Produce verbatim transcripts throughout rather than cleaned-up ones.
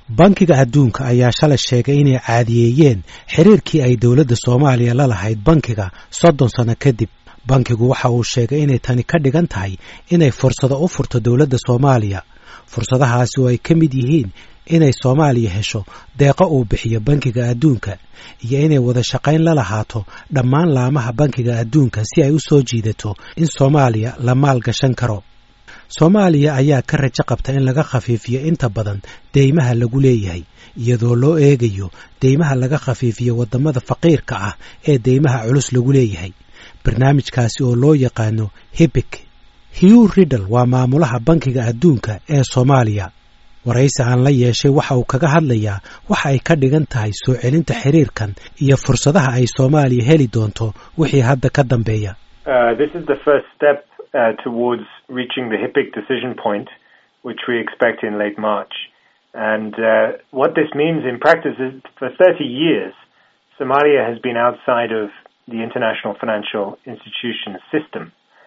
bankiga adduunka ayaa shalay sheegay inay caadiyeeyeen xiriirkii ay dowladda Soomaaliya la lahayd bankiga soddon sano kadib. Bankigu waxa uu sheegay inay tani ka dhigan tahay inay fursado u furto dowladda Soomaaliya. Fursadahaasi oo ay ka mid yihiin inay Soomaaliya hesho deeqo uu bixiyo bankiga adduunka iyo inay wada shaqayn la lahaato dhammaan laamaha bankiga adduunka si ay u soo jiidato in Soomaaliya la maal gashan karo. Soomaaliya ayaa ka rajo qabta in laga khafiifiyo inta badan deymaha lagu leeyahay iyadoo loo eegayo deymaha laga khafiifiyo wadamada faqiirka ah ee deymaha culus lagu leeyahay. Barnaamijkaasi oo loo yaqaano HIPC. Hugh Riddle waa maamulaha bankiga adduunka ee Soomaaliya. waraysi aan la yeeshay waxa uu kaga hadlayaa waxa ay ka dhigan tahay soo celinta xiriirkan iyo fursadaha ay Soomaaliya heli doonto wixii hadda ka dambeeya. Uh, this is the first step uh, towards reaching the HIPC decision point, which we expect in late March. And uh, what this means in practice is for thirty years, Somalia has been outside of the international financial institution system.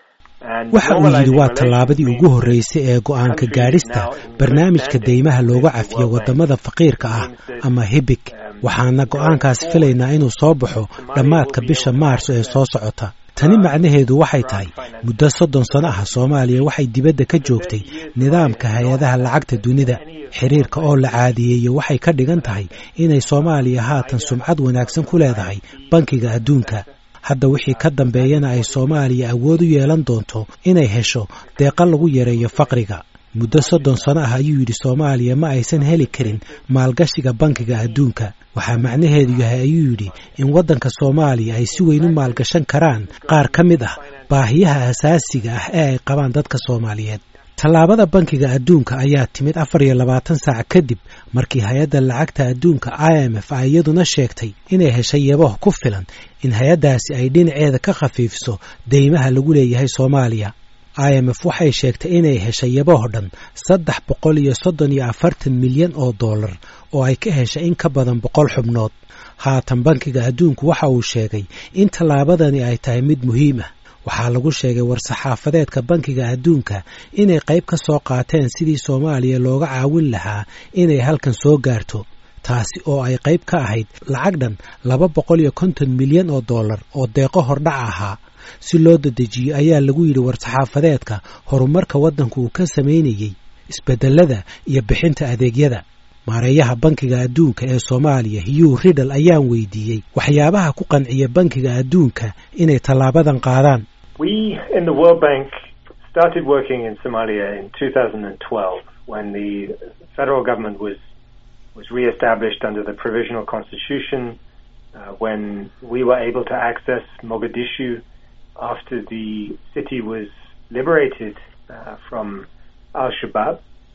waxa uu yidhi waa tallaabadii ugu horreysay ee go'aanka gaadhista barnaamijka deymaha looga cafiyo wadamada faqiirka ah ama HIPC. waxaana go'aankaas filaynaa inuu soo baxo dhammaadka bisha Maarso ee soo socota. tani macnaheedu waxay tahay muddo soddon sano ah Soomaaliya waxay dibadda ka joogtay nidaamka hay'adaha lacagta dunida. xiriirka oo la caadiyeeyo waxay ka dhigan tahay inay Soomaaliya haatan sumcad wanaagsan ku leedahay bankiga adduunka. hadda wixii ka dambeeyana ay Soomaaliya awood u yeelan doonto inay hesho deeqa lagu yareeyo faqriga. muddo soddon sano ah ayuu yidhi Soomaaliya ma aysan heli karin maalgashiga bankiga adduunka. waxaa macnaheedu yahay ayuu yidhi in waddanka Soomaaliya ay si weyn u maalgashan karaan qaar ka mid ah baahiyaha asaasiga ah ee ay qabaan dadka Soomaaliyeed. tallaabada bankiga adduunka ayaa timid afar iyo labaatan saac kadib markii hay'adda lacagta adduunka I M F ay iyaduna sheegtay inay heshay yabo ku filan in hay'addaasi ay dhinaceeda ka khafiifiso deymaha lagu leeyahay Soomaaliya. I M F waxay sheegtay inay heshay yabo dhan saddex boqol iyo soddon iyo afartan milyan oo dollar oo ay ka heshay in ka badan boqol xubnood. haatan bankiga adduunku waxa uu sheegay in tallaabadani ay tahay mid muhiim ah. waxaa lagu sheegay war-saxaafadeedka bankiga adduunka inay qayb ka soo qaateen sidii Soomaaliya looga caawin lahaa inay halkan soo gaarto. taasi oo ay qayb ka ahayd lacag dhan laba boqol iyo konton milyan oo dollar oo deeqo hordhac ahaa si loo dedejiyo ayaa lagu yidhi war-saxaafadeedka horumarka waddanku uu ka sameynayay isbedelada iyo bixinta adeegyada. maareeyaha bankiga adduunka ee Soomaaliya Hugh Riddle ayaan weydiiyey waxyaabaha ku qanciya bankiga adduunka inay tallaabadan qaadaan. We in the World Bank started working in Somalia in two thousand twelve when the federal government was was re-established under the provisional constitution, uh, when we were able to access Mogadishu after the city was liberated uh, from Al-Shabaab.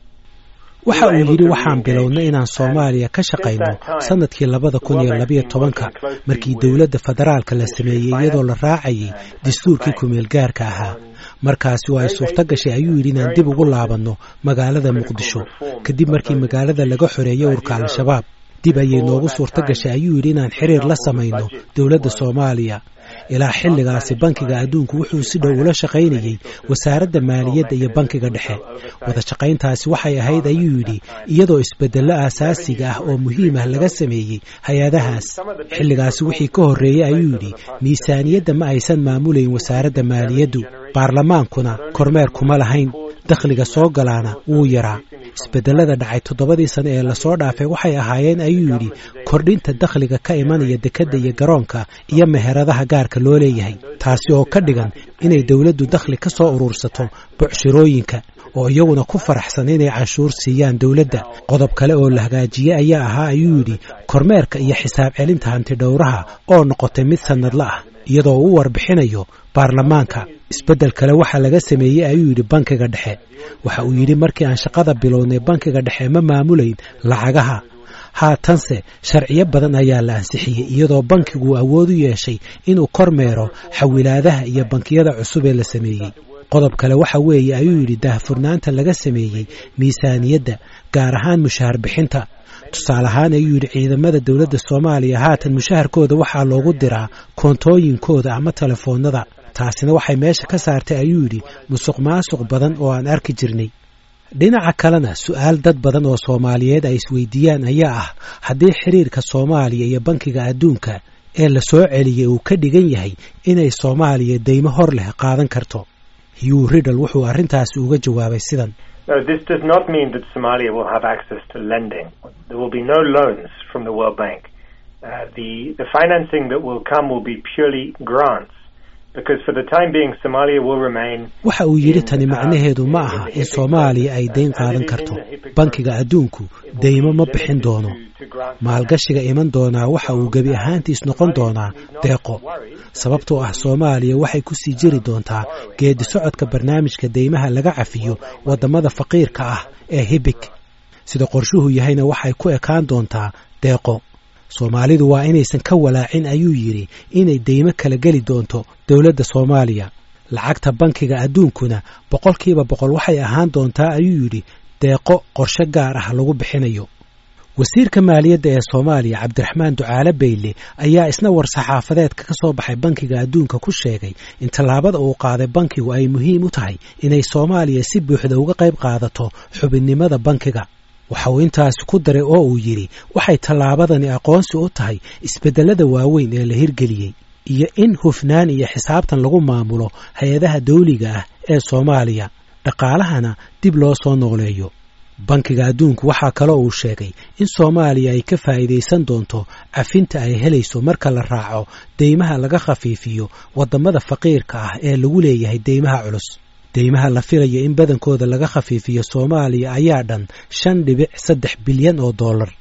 waxa uu yidhi waxaan bilownay inaan Soomaaliya ka shaqayno sanadkii labada kun iyo laba iyo tobanka markii dowladda federaalka la sameeyay iyadoo la raacayay dastuurkii kumeel gaarka ahaa. markaasi waa ay suurto gashay ayuu yidhi inaan dib ugu laabanno magaalada Muqdisho kadib markii magaalada laga xoreeyay ururka Al-Shabaab. dib ayay noogu suurto gashay ayuu yidhi inaan xiriir la samayno dowladda Soomaaliya. ilaa xilligaasi bankiga adduunku wuxuu si dhow ula shaqaynayay wasaaradda maaliyadda iyo bankiga dhexe. wada shaqayntaasi waxay ahayd ayuu yidhi iyadoo isbedello aasaasiga ah oo muhiim ah laga sameeyey hay-adahaas. xilligaasi wixii ka horreeyey ayuu yidhi miisaaniyadda ma aysan maamulayn wasaaradda maaliyaddu, baarlamaankuna kormeer kuma lahayn, dakhliga soo galaana wuu yaraa. isbedelada dhacay toddobadii sano ee lasoo dhaafay waxay ahaayeen ayuu yidhi kordhinta dakhliga ka imanaya dekedda iyo garoonka iyo meheradaha gaarka loo leeyahay. taasi oo ka dhigan inay dowladdu dakhli ka soo urursato bucshirooyinka oo iyaguna ku faraxsan inay canshuur siiyaan dowladda. qodob kale oo la hagaajiyey ayaa ahaa ayuu yidhi kormeerka iyo xisaab celinta hanti dhowraha oo noqotay mid sanadla ah iyadoo uu warbixinayo baarlamaanka. isbedel kale waxa laga sameeyey ayuu yidhi bankiga dhexe. waxa uu yidhi markii aan shaqada bilownay bankiga dhexe ma maamulayn lacagaha. haatanse sharciyo badan ayaa la ansixiyey iyadoo bankigu awood u yeeshay inuu kormeero xawilaadaha iyo bankiyada cusub ee la sameeyey. qodob kale waxa weeye ayuu yidhi daahfurnaanta laga sameeyey miisaaniyadda gaar ahaan mushaar bixinta. tusaale ahaan ayuu yidhi ciidamada dowladda Soomaaliya haatan mushaharkooda waxaa loogu diraa koontooyinkooda ama telefoonada. taasina waxay meesha ka saartay ayuu yidhi musuq maasuq badan oo aan arki jirnay. dhinaca kalena su'aal dad badan oo Soomaaliyeed ay isweydiiyaan ayaa ah haddii xiriirka Soomaaliya iyo Bankiga Adduunka ee la soo celiyay uu ka dhigan yahay inay Soomaaliya deymo hor leh qaadan karto. Hugh Riddle wuxuu arrintaasi uga jawaabay sidan. No, this does not mean that Somalia will have access to lending. There will be no loans from the World Bank. Uh, the, the financing that will come will be purely grants. waxa uu yidhi tani macnaheedu ma aha in Soomaaliya ay deyn qaadan karto. Bankiga Adduunku deymo ma bixin doono. Maalgashiga iman doonaa waxa uu gebi ahaantiis noqon doonaa deeqo. Sababtoo ah Soomaaliya waxay ku sii jiri doontaa geedi socodka barnaamijka deymaha laga cafiyo wadamada faqiirka ah ee HIBIC. Sida qorshuhu yahayna waxay ku ekaan doontaa deeqo. Soomaalidu waa inaysan ka walaacin ayuu yidhi inay deymo kala geli doonto dowladda Soomaaliya. Lacagta Bankiga Adduunkuna boqolkiiba boqol waxay ahaan doontaa ayuu yidhi deeqo qorshe gaar ah lagu bixinayo. Wasiirka Maaliyadda ee Soomaaliya Cabdiraxmaan Ducaale Beyle ayaa isna war saxaafadeedka ka soo baxay Bankiga Adduunka ku sheegay in tallaabada uu qaaday bankigu ay muhiim u tahay inay Soomaaliya si buuxda uga qayb qaadato xubinnimada bankiga. waxa uu intaas ku daray oo uu yiri waxay tallaabadani aqoonsi u tahay isbedelada waaweyn ee la hirgeliyay iyo in hufnaan iyo xisaabtan lagu maamulo hay'adaha dawliga ah ee Soomaaliya dhaqaalahana dib loo soo nooleeyo. Bankiga Adduunku waxa kale oo uu sheegay in Soomaaliya ay ka faa'iideysan doonto cafinta ay helayso marka la raaco deymaha laga khafiifiyo wadamada faqiirka ah ee lagu leeyahay deymaha culus. deymaha la filayo in badankooda laga khafiifiyo Soomaaliya ayaa dhan shan dhibic saddex bilyan oo dollar.